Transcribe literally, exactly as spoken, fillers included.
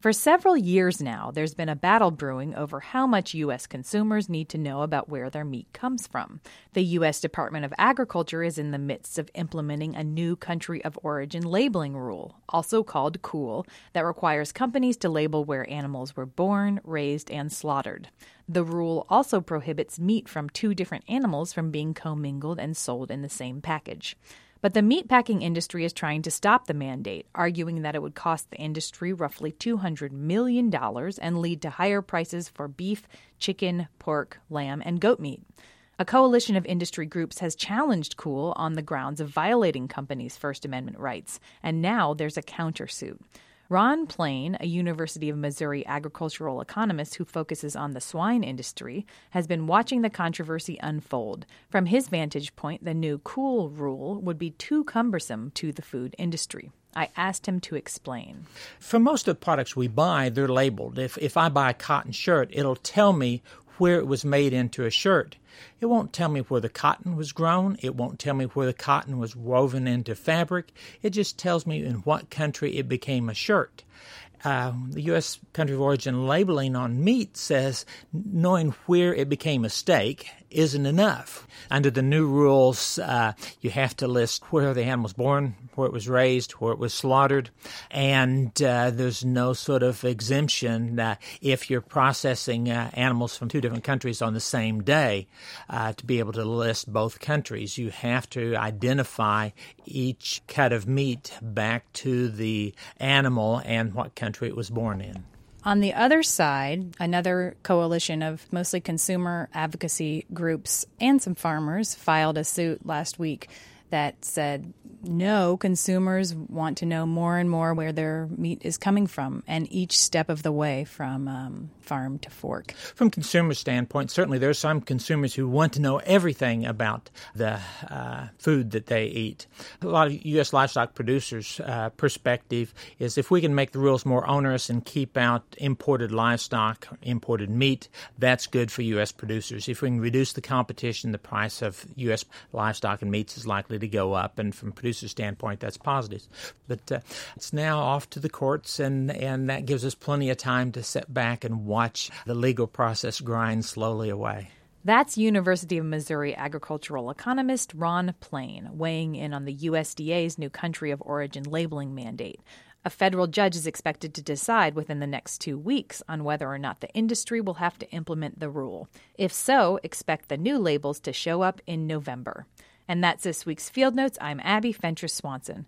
For several years now, there's been a battle brewing over how much U S consumers need to know about where their meat comes from. The U S Department of Agriculture is in the midst of implementing a new country of origin labeling rule, also called COOL, that requires companies to label where animals were born, raised, and slaughtered. The rule also prohibits meat from two different animals from being commingled and sold in the same package. But the meatpacking industry is trying to stop the mandate, arguing that it would cost the industry roughly two hundred million dollars and lead to higher prices for beef, chicken, pork, lamb, and goat meat. A coalition of industry groups has challenged COOL on the grounds of violating companies' First Amendment rights, and now there's a countersuit. Ron Plain, a University of Missouri agricultural economist who focuses on the swine industry, has been watching the controversy unfold. From his vantage point, the new COOL rule would be too cumbersome to the food industry. I asked him to explain. For most of the products we buy, they're labeled. If if I buy a cotton shirt, it'll tell me where it was made into a shirt. It won't tell me where the cotton was grown. It won't tell me where the cotton was woven into fabric. It just tells me in what country it became a shirt. Uh, the U S country of origin labeling on meat says knowing where it became a steak isn't enough. Under the new rules, uh, you have to list where the animal was born, where it was raised, where it was slaughtered, and uh, there's no sort of exemption uh, if you're processing uh, animals from two different countries on the same day uh, to be able to list both countries. You have to identify each cut of meat back to the animal and what country it was born in. On the other side, another coalition of mostly consumer advocacy groups and some farmers filed a suit last week that said, no, consumers want to know more and more where their meat is coming from and each step of the way from um, farm to fork. From consumer standpoint, certainly there are some consumers who want to know everything about the uh, food that they eat. A lot of U S livestock producers' uh, perspective is if we can make the rules more onerous and keep out imported livestock, imported meat, that's good for U S producers. If we can reduce the competition, the price of U S livestock and meats is likely to go up, and from a producer's standpoint, that's positive. But uh, it's now off to the courts, and, and that gives us plenty of time to sit back and watch the legal process grind slowly away. That's University of Missouri agricultural economist Ron Plain weighing in on the U S D A's new country of origin labeling mandate. A federal judge is expected to decide within the next two weeks on whether or not the industry will have to implement the rule. If so, expect the new labels to show up in November. And that's this week's Field Notes. I'm Abby Fentress Swanson.